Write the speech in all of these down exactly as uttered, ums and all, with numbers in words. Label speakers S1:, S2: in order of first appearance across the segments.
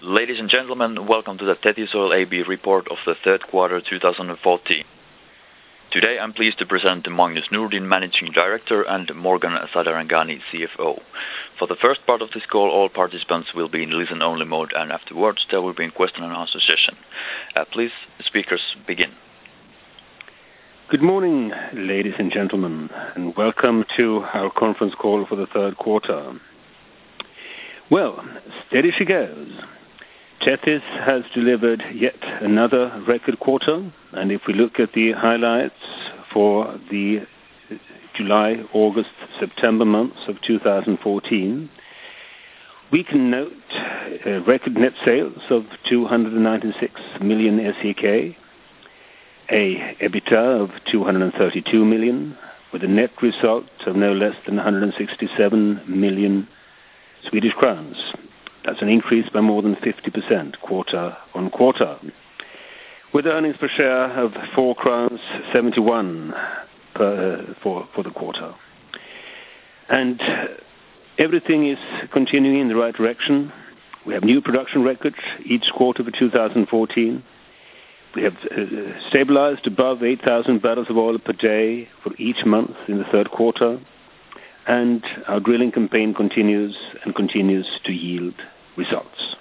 S1: Ladies and gentlemen, welcome to the Tethys Oil A B report of the third quarter two thousand fourteen. Today I'm pleased to present Magnus Nordin, Managing Director, and Morgan Sadarangani, C F O. For the first part of this call, all participants will be in listen-only mode, and afterwards there will be a question and answer session. Uh, please, speakers, begin.
S2: Good morning, ladies and gentlemen, and welcome to our conference call for the third quarter. Well, steady she goes. Tethys has delivered yet another record quarter, and if we look at the highlights for the July, August, September months of two thousand fourteen, we can note uh, record net sales of two hundred ninety-six million S E K, a EBITDA of two hundred thirty-two million, with a net result of no less than one hundred sixty-seven million Swedish crowns. That's an increase by more than fifty percent quarter on quarter, with earnings per share of four crowns seventy-one per, uh, for, for the quarter. And everything is continuing in the right direction. We have new production records each quarter for two thousand fourteen. We have uh, stabilized above eight thousand barrels of oil per day for each month in the third quarter. And our drilling campaign continues and continues to yield results.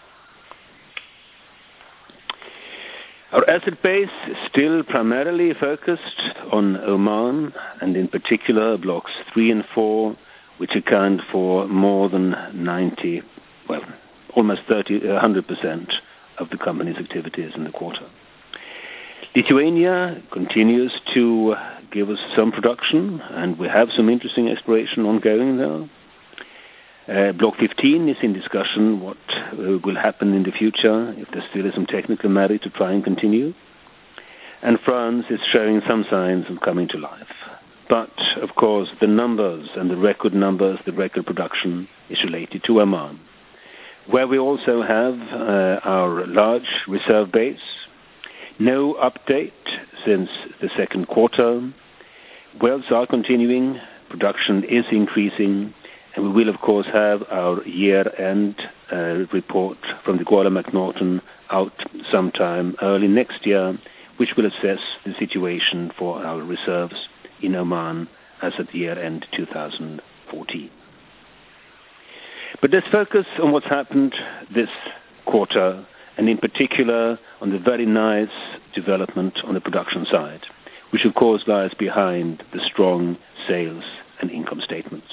S2: Our asset base is still primarily focused on Oman, and in particular blocks three and four, which account for more than ninety, well, almost thirty, one hundred percent of the company's activities in the quarter. Lithuania continues to give us some production, and we have some interesting exploration ongoing there. Uh, Block fifteen is in discussion what uh, will happen in the future, if there still is some technical merit to try and continue. And France is showing some signs of coming to life. But, of course, the numbers and the record numbers, the record production is related to Oman, where we also have uh, our large reserve base. No update since the second quarter. Wells are continuing, production is increasing, and we will, of course, have our year-end uh, report from the Goala McNaughton out sometime early next year, which will assess the situation for our reserves in Oman as at year-end two thousand fourteen. But let's focus on what's happened this quarter, and in particular on the very nice development on the production side, which of course lies behind the strong sales and income statements.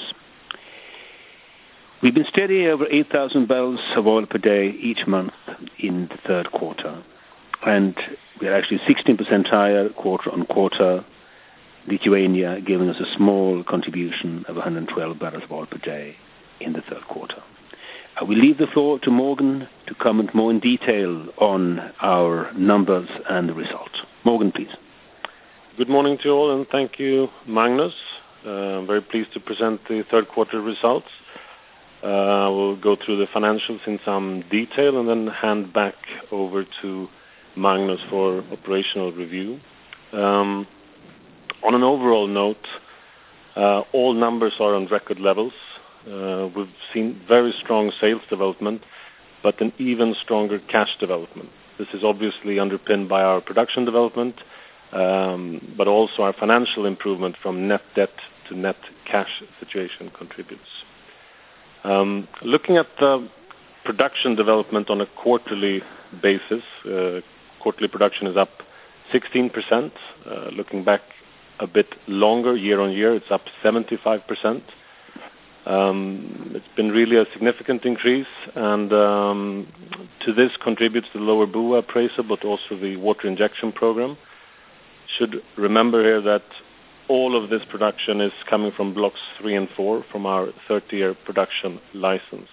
S2: We've been steady over eight thousand barrels of oil per day each month in the third quarter, and we're actually sixteen percent higher quarter on quarter, Lithuania giving us a small contribution of one hundred twelve barrels of oil per day in the third quarter. I will leave the floor to Morgan to comment more in detail on our numbers and the result. Morgan, please.
S3: Good morning to you all, and thank you, Magnus. Uh, I'm very pleased to present the third quarter results. Uh, we'll go through the financials in some detail and then hand back over to Magnus for operational review. Um, on an overall note, uh, all numbers are on record levels. Uh, we've seen very strong sales development, but an even stronger cash development. This is obviously underpinned by our production development, um, but also our financial improvement from net debt to net cash situation contributes. Um, looking at the production development on a quarterly basis, uh, quarterly production is up sixteen percent. Uh, looking back a bit longer, year on year, it's up seventy-five percent. Um, it's been really a significant increase, and um, to this contributes the lower B U A appraisal, but also the water injection program. Should remember here that all of this production is coming from blocks three and four from our thirty-year production license.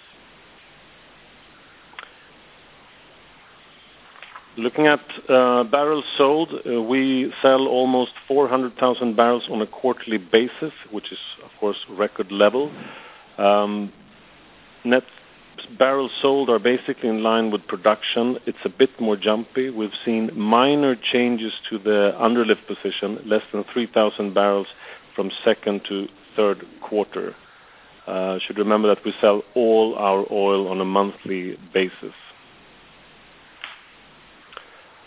S3: Looking at uh, barrels sold, uh, we sell almost four hundred thousand barrels on a quarterly basis, which is, of course, record level. Um, net barrels sold are basically in line with production. It's a bit more jumpy. We've seen minor changes to the underlift position, less than three thousand barrels from second to third quarter. Uh, should remember that we sell all our oil on a monthly basis.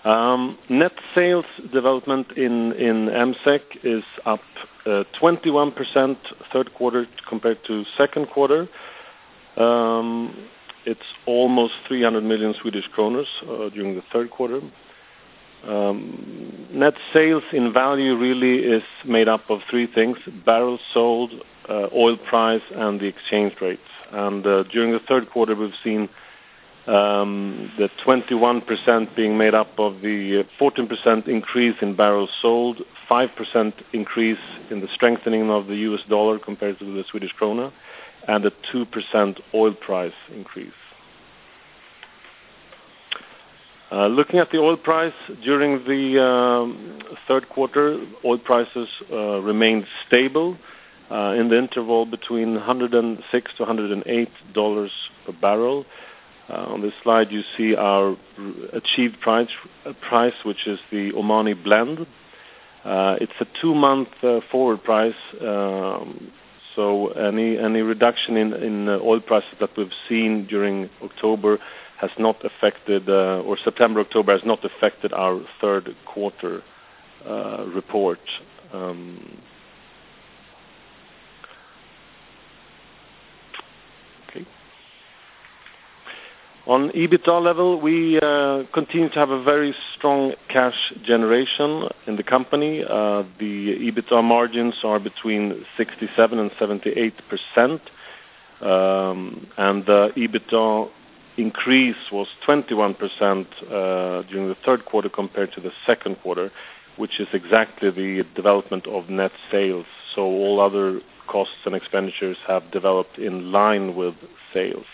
S3: Um, net sales development in, in M S E C is up uh, twenty-one percent third quarter compared to second quarter. Um, it's almost three hundred million Swedish kronor uh, during the third quarter. Um, net sales in value really is made up of three things: barrels sold, uh, oil price, and the exchange rate. And uh, during the third quarter, we've seen um, the twenty-one percent being made up of the fourteen percent increase in barrels sold, five percent increase in the strengthening of the U S dollar compared to the Swedish krona, and a two percent oil price increase. Uh, looking at the oil price during the um, third quarter, oil prices uh, remained stable uh, in the interval between one hundred six to one hundred eight dollars per barrel. Uh, on this slide, you see our achieved price, uh, price which is the Omani blend. Uh, it's a two-month uh, forward price, um, so any any reduction in, in uh, oil prices that we've seen during October has not affected, uh, or September, October has not affected our third quarter uh, report. Um, okay. On EBITDA level, we uh, continue to have a very strong cash generation in the company. Uh, the EBITDA margins are between sixty-seven and seventy-eight percent, um, and the EBITDA increase was twenty-one percent uh, during the third quarter compared to the second quarter, which is exactly the development of net sales. So all other costs and expenditures have developed in line with sales.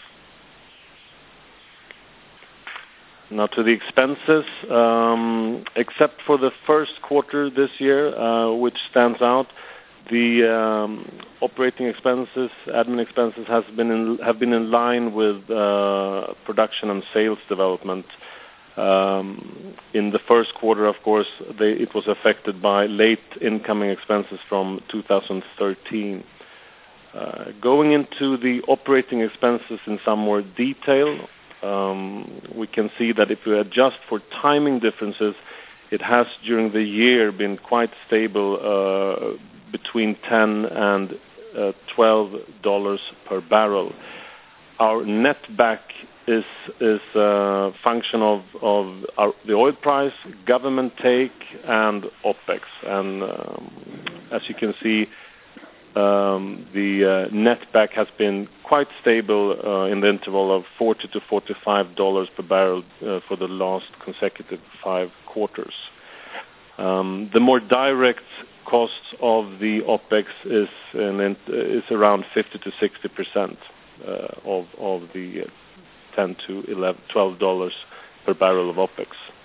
S3: Now to the expenses, um, except for the first quarter this year, uh, which stands out, the um, operating expenses, admin expenses, has been in, have been in line with uh, production and sales development. Um, in the first quarter, of course, they, it was affected by late incoming expenses from two thousand thirteen. Uh, going into the operating expenses in some more detail, um, we can see that if we adjust for timing differences, it has during the year been quite stable, uh, between ten and twelve dollars per barrel. Our net back is is a function of of our, the oil price, government take, and OPEX. And um, as you can see, um, the uh, net back has been quite stable uh, in the interval of forty to forty-five dollars per barrel uh, for the last consecutive five quarters. Um, the more direct costs of the OPEX is in, is around fifty to sixty percent uh, of of the ten to eleven, twelve dollars per barrel of OPEX.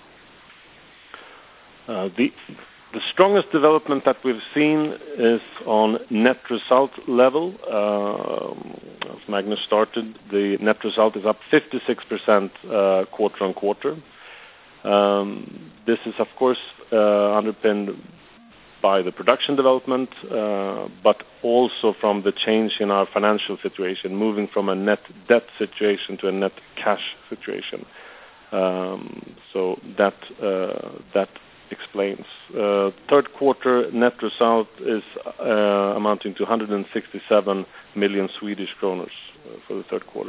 S3: Uh, the the strongest development that we've seen is on net result level. Uh, as Magnus started, the net result is up fifty-six percent uh, quarter on quarter. Um, this is, of course, uh, underpinned by the production development, uh, but also from the change in our financial situation, moving from a net debt situation to a net cash situation. Um, so that uh, that explains. Uh, third quarter net result is uh, amounting to one hundred sixty-seven million Swedish kronor uh, for the third quarter.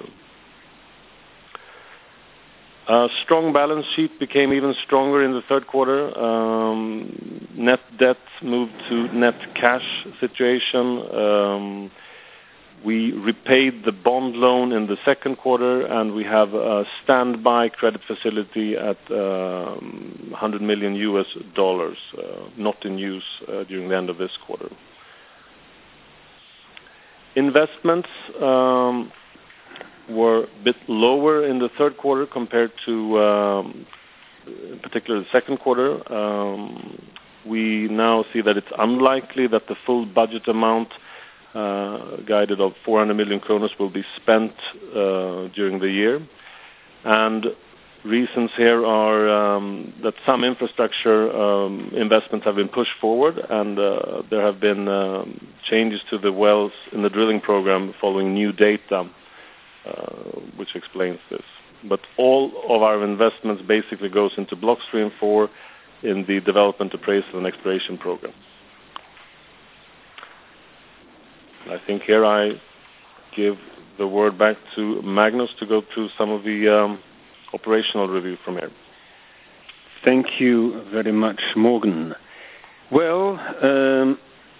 S3: A strong balance sheet became even stronger in the third quarter. Um, net debt moved to net cash situation. Um, we repaid the bond loan in the second quarter, and we have a standby credit facility at um, one hundred million U S dollars, uh, not in use uh, during the end of this quarter. Investments Um, were a bit lower in the third quarter compared to, um, in particular, the second quarter. Um, we now see that it's unlikely that the full budget amount uh, guided of four hundred million kronor will be spent uh, during the year. And reasons here are um, that some infrastructure um, investments have been pushed forward, and uh, there have been um, changes to the wells in the drilling program following new data, Uh, which explains this. but all of our investments basically goes into Block three and four in the development, appraisal, and exploration program. I think here I give the word back to Magnus to go through some of the um, operational review from here.
S2: Thank you very much, Morgan. Well, um,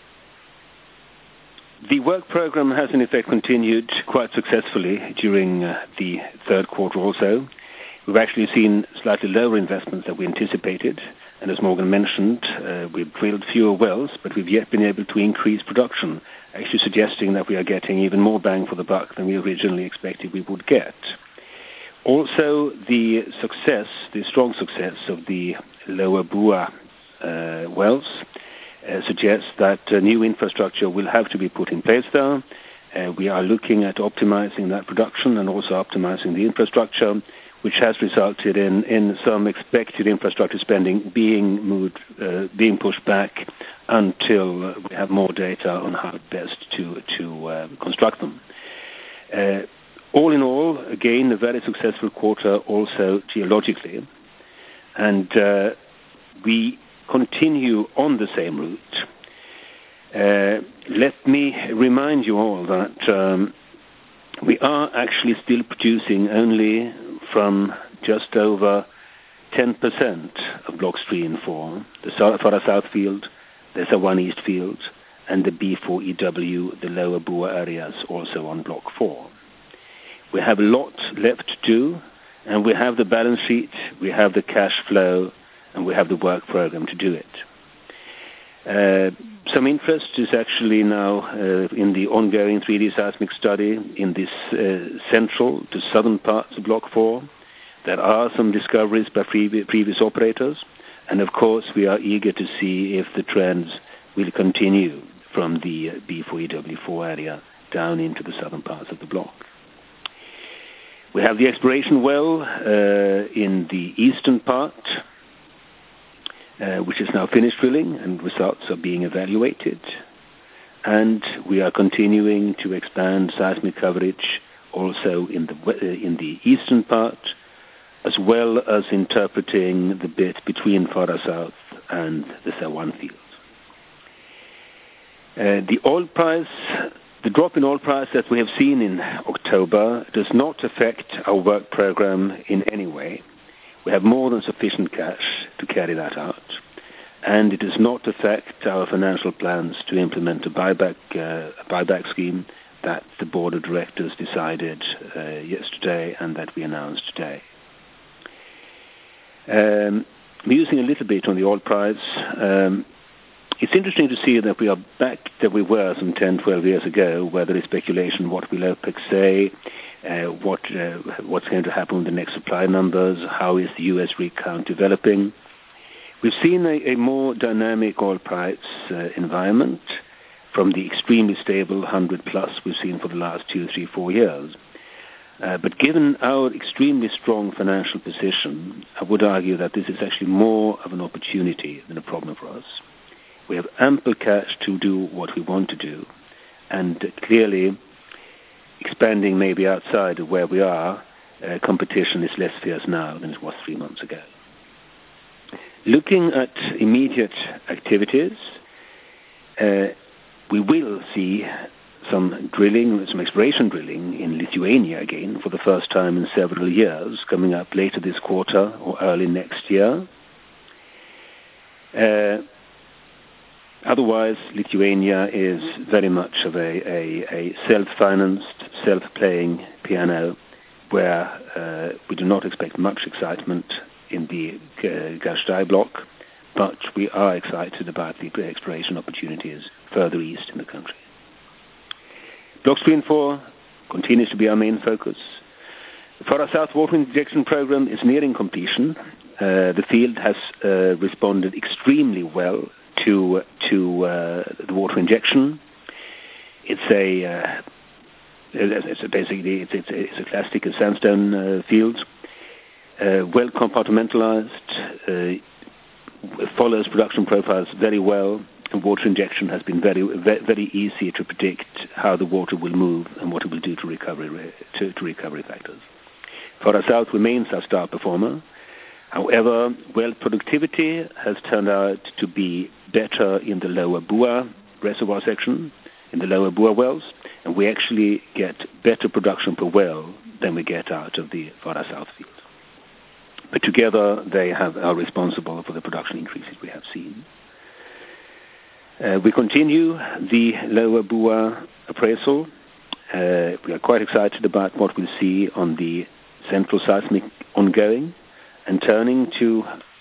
S2: the work program has in effect continued quite successfully during uh, the third quarter also. We've actually seen slightly lower investments than we anticipated, and as Morgan mentioned, uh, we've drilled fewer wells, but we've yet been able to increase production, actually suggesting that we are getting even more bang for the buck than we originally expected we would get. Also, the success, the strong success of the Lower Bua uh, wells uh, suggests that uh, new infrastructure will have to be put in place there. Uh, we are looking at optimizing that production and also optimizing the infrastructure, which has resulted in, in some expected infrastructure spending being moved, uh, being pushed back until uh, we have more data on how best to, to uh, construct them. Uh, all in all, again, a very successful quarter also geologically. And uh, we continue on the same route. Uh, let me remind you all that um, we are actually still producing only from just over ten percent of Blocks three and four, the Farha South field, the Sa one East field, and the B four E W, the Lower Bua areas, also on Block four. We have a lot left to do, and we have the balance sheet, we have the cash flow, and we have the work program to do it. Uh, some interest is actually now uh, in the ongoing three D seismic study in this uh, central to southern parts of Block four. There are some discoveries by previ- previous operators, and of course we are eager to see if the trends will continue from the uh, B four E W four area down into the southern parts of the block. We have the exploration well uh, in the eastern part, Uh, which is now finished drilling, and results are being evaluated. And we are continuing to expand seismic coverage also in the uh, in the eastern part, as well as interpreting the bit between Farha South and the Sa one field. Uh, the oil price, the drop in oil price that we have seen in October does not affect our work program in any way. We have more than sufficient cash to carry that out, and it does not affect our financial plans to implement a buyback, uh, a buyback scheme that the board of directors decided uh, yesterday and that we announced today. Um, musing a little bit on the oil price, um, it's interesting to see that we are back that we were some ten, twelve years ago, where there is speculation what will OPEC say, Uh, what uh, what's going to happen with the next supply numbers, how is the U S rig count developing. We've seen a, a more dynamic oil price uh, environment from the extremely stable one hundred plus we've seen for the last two, three, four years. Uh, but given our extremely strong financial position, I would argue that this is actually more of an opportunity than a problem for us. We have ample cash to do what we want to do, and uh, clearly expanding maybe outside of where we are, uh, competition is less fierce now than it was three months ago. Looking at immediate activities, uh, we will see some drilling, some exploration drilling in Lithuania again for the first time in several years, coming up later this quarter or early next year. Uh, Otherwise, Lithuania is very much of a, a, a self-financed, self-playing piano, where uh, we do not expect much excitement in the uh, Gashtai block, but we are excited about the exploration opportunities further east in the country. Blocks three and four continues to be our main focus. The Farha South water injection program is nearing completion. Uh, the field has uh, responded extremely well to to uh, the water injection. It's a uh, it's a basically it's it's a, it's a clastic sandstone uh, field, uh, well compartmentalized, uh, follows production profiles very well, and water injection has been very very easy to predict how the water will move and what it will do to recovery to, to recovery factors. Farha South remains our star performer. However, well productivity has turned out to be better in the lower Bua reservoir section, in the lower Bua wells, and we actually get better production per well than we get out of the Farha South field. But together they have, are responsible for the production increases we have seen. Uh, we continue the lower Bua appraisal. Uh, we are quite excited about what we'll see on the central seismic ongoing. And turning to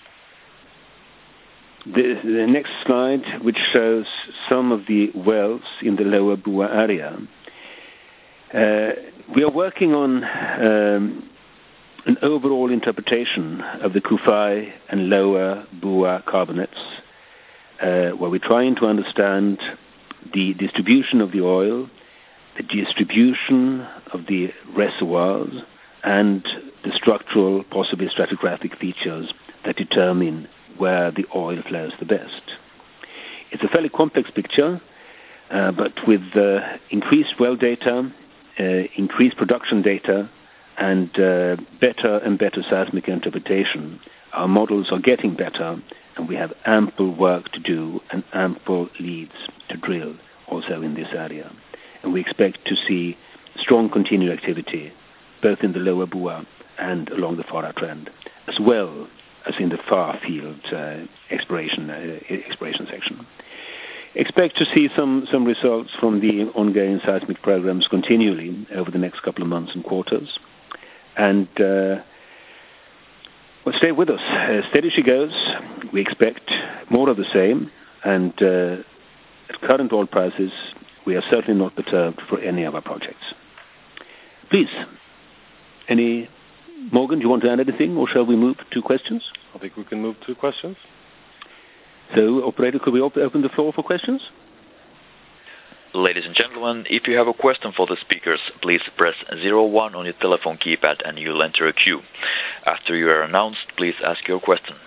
S2: the, the next slide, which shows some of the wells in the lower Bua area. Uh, we are working on um, an overall interpretation of the Kufai and lower Bua carbonates, uh, where we're trying to understand the distribution of the oil, the distribution of the reservoirs, and the structural, possibly stratigraphic features that determine where the oil flows the best. It's a fairly complex picture, uh, but with uh, increased well data, uh, increased production data, and uh, better and better seismic interpretation, our models are getting better, and we have ample work to do and ample leads to drill also in this area. And we expect to see strong continued activity both in the lower Bua and along the Farha trend, as well as in the far field uh, exploration uh, exploration section. Expect to see some, some results from the ongoing seismic programs continually over the next couple of months and quarters. And uh, well, stay with us. Uh, steady she goes. We expect more of the same. And uh, at current oil prices, we are certainly not perturbed for any of our projects. Please. Any, Morgan, do you want to add anything, or shall we move to questions?
S3: I think we can move to questions.
S2: So, operator, could we op- open the floor for questions?
S1: Ladies and gentlemen, if you have a question for the speakers, please press zero one on your telephone keypad and you'll enter a queue. After you are announced, please ask your question.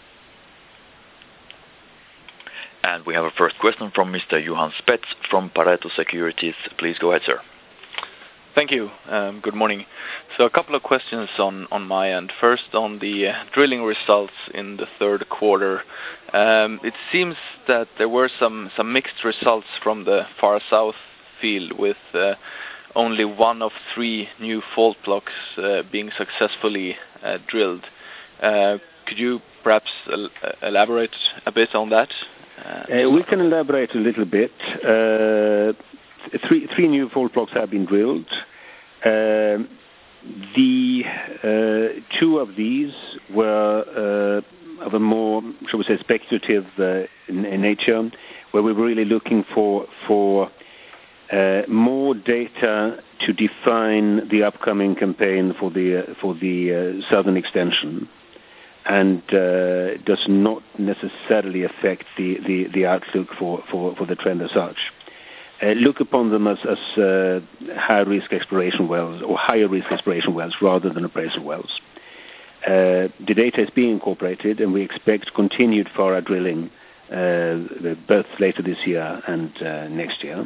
S1: And we have a first question from Mister Johan Spets from Pareto Securities. Please go ahead, sir.
S4: Thank you. Um, good morning. So a couple of questions on, on my end. First, on the uh, drilling results in the third quarter. Um, it seems that there were some, some mixed results from the Farha South field, with uh, only one of three new fault blocks uh, being successfully uh, drilled. Uh, could you perhaps el- elaborate a bit on that?
S2: Uh, uh, we can elaborate a little bit. Uh, Three, three new fault blocks have been drilled. Uh, the uh, two of these were uh, of a more, shall we say, speculative uh, in, in nature, where we were really looking for for uh, more data to define the upcoming campaign for the uh, for the uh, southern extension, and uh, does not necessarily affect the, the, the outlook for, for, for the trend as such. Uh, look upon them as, as uh, high-risk exploration wells, or higher-risk exploration wells, rather than appraisal wells. Uh, the data is being incorporated, and we expect continued Farha drilling uh, both later this year and uh, next year.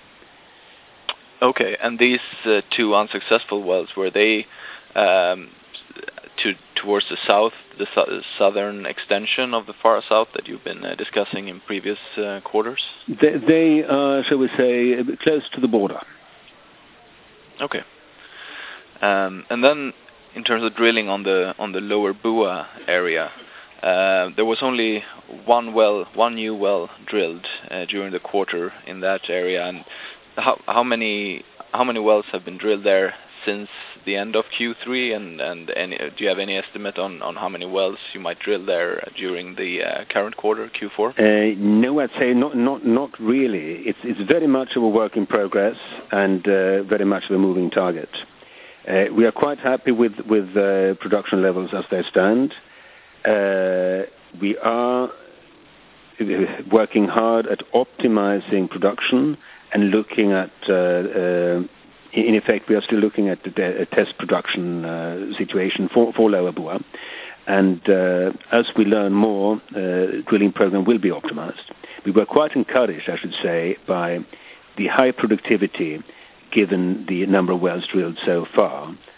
S4: Okay, and these uh, two unsuccessful wells, were they um, to, towards the south, the su- southern extension of the Farha South that you've been uh, discussing in previous uh, quarters?
S2: They, they are, shall we say, a bit close to the border.
S4: Okay. Um, and then, in terms of drilling on the on the lower Bua area, uh, there was only one well, one new well drilled uh, during the quarter in that area. And how how many how many wells have been drilled there since the end of Q three, and, and any, do you have any estimate on, on how many wells you might drill there during the uh, current quarter, Q four?
S2: Uh, no, I'd say not not not really. It's it's very much of a work in progress, and uh, very much of a moving target. Uh, we are quite happy with, with uh, production levels as they stand. Uh, we are working hard at optimizing production and looking at uh, uh, in effect, we are still looking at the de- test production uh, situation for, for Lower Bua. And uh, as we learn more, uh, drilling program will be optimized. We were quite encouraged, I should say, by the high productivity given the number of wells drilled so far,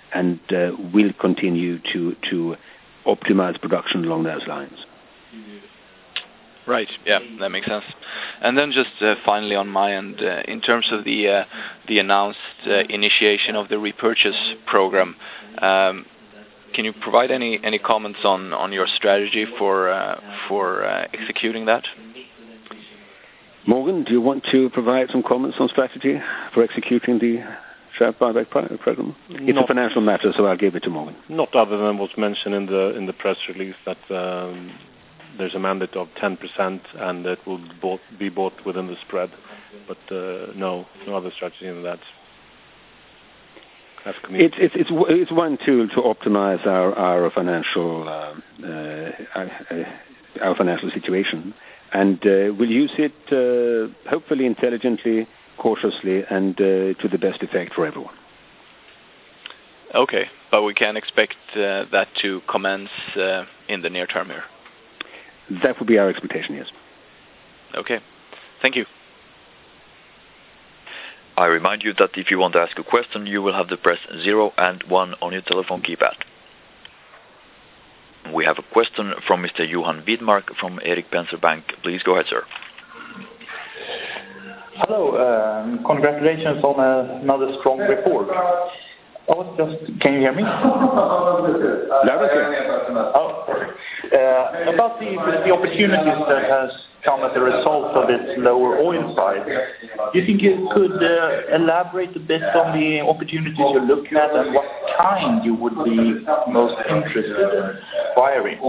S2: and uh, will continue to to optimize production along those lines.
S4: Right. Yeah, that makes sense. And then just uh, finally on my end, uh, in terms of the uh, the announced uh, initiation of the repurchase program, um, can you provide any any comments on on your strategy for uh, for uh, executing that?
S2: Morgan, do you want to provide some comments on strategy for executing the share buyback program? It's not a financial matter, so I'll give it to Morgan.
S3: Not other than what's mentioned in the in the press release that um, there's a mandate of ten percent and it will bought, be bought within the spread. But uh, no, no other strategy than that.
S2: It's, it's, it's, it's one tool to optimize our, our financial uh, uh, our, our financial situation. And uh, we'll use it uh, hopefully intelligently, cautiously, and uh, to the best effect for everyone.
S4: Okay, but we can expect uh, that to commence uh, in the near term here.
S2: That would be our expectation, yes.
S4: Okay, thank you.
S1: I remind you that if you want to ask a question, you will have to press zero and one on your telephone keypad. We have a question from Mister Johan Widmark from Erik Penser Bank. Please go ahead, sir.
S5: Hello. Um, congratulations on uh, another strong report. I was just... Can you hear me?
S2: Loud and clear.
S5: Oh, sorry. Uh, about the, the opportunities that has come as a result of this lower oil price, do you think you could uh, elaborate a bit on the opportunities you're looking at and what kind you would be most interested in acquiring?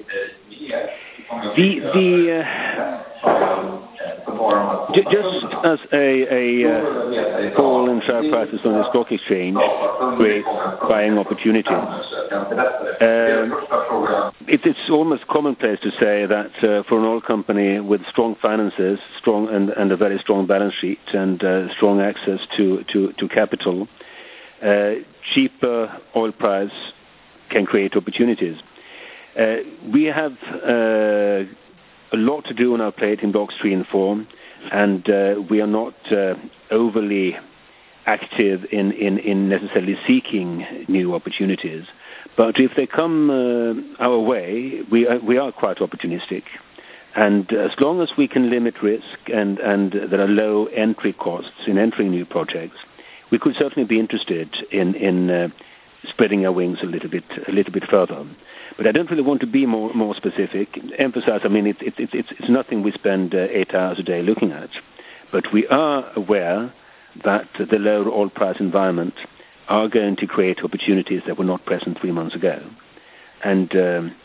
S2: The, the, uh, just as a, a uh, fall in share prices on the stock exchange creates buying opportunities, uh, it, it's almost commonplace to say that uh, for an oil company with strong finances, strong and, and a very strong balance sheet and uh, strong access to, to, to capital, uh, cheaper oil price can create opportunities. Uh, we have uh, a lot to do on our plate in blocks three and four, and uh, we are not uh, overly active in, in, in necessarily seeking new opportunities. But if they come uh, our way, we are, we are quite opportunistic. And as long as we can limit risk and, and there are low entry costs in entering new projects, we could certainly be interested in, in uh, spreading our wings a little bit a little bit further. But I don't really want to be more more specific. Emphasize, I mean, it, it, it, it's it's nothing we spend uh, eight hours a day looking at. But we are aware that the lower oil price environment are going to create opportunities that were not present three months ago. And um,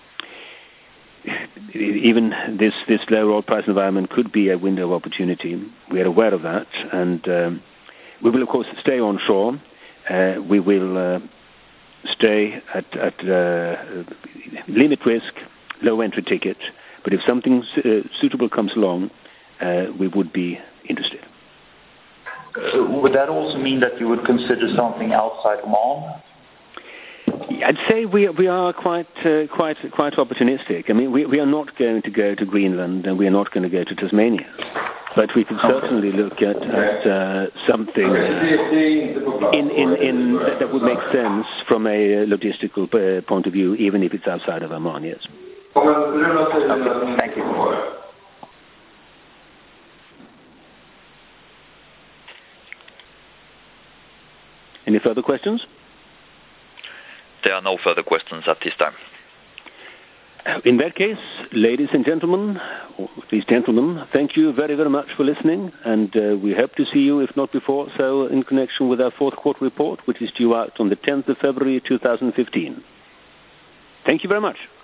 S2: even this, this lower oil price environment could be a window of opportunity. We are aware of that. And um, we will, of course, stay onshore. Uh, we will... Uh, stay at, at uh, limit risk, low entry ticket, but if something uh, suitable comes along, uh, we would be interested.
S5: Uh, would that also mean that you would consider something outside Oman?
S2: I'd say we we are quite uh, quite quite opportunistic. I mean, we we are not going to go to Greenland and we are not going to go to Tasmania, but we could certainly look at, at uh, something in in in that would make sense from a logistical uh, point of view, even if it's outside of Oman. Yes.
S5: Okay, thank you.
S2: Any further questions?
S1: There are no further questions at this time.
S2: In that case, ladies and gentlemen, or at least gentlemen, thank you very, very much for listening, and uh, we hope to see you, if not before, so in connection with our fourth quarter report, which is due out on the tenth of February two thousand fifteen. Thank you very much.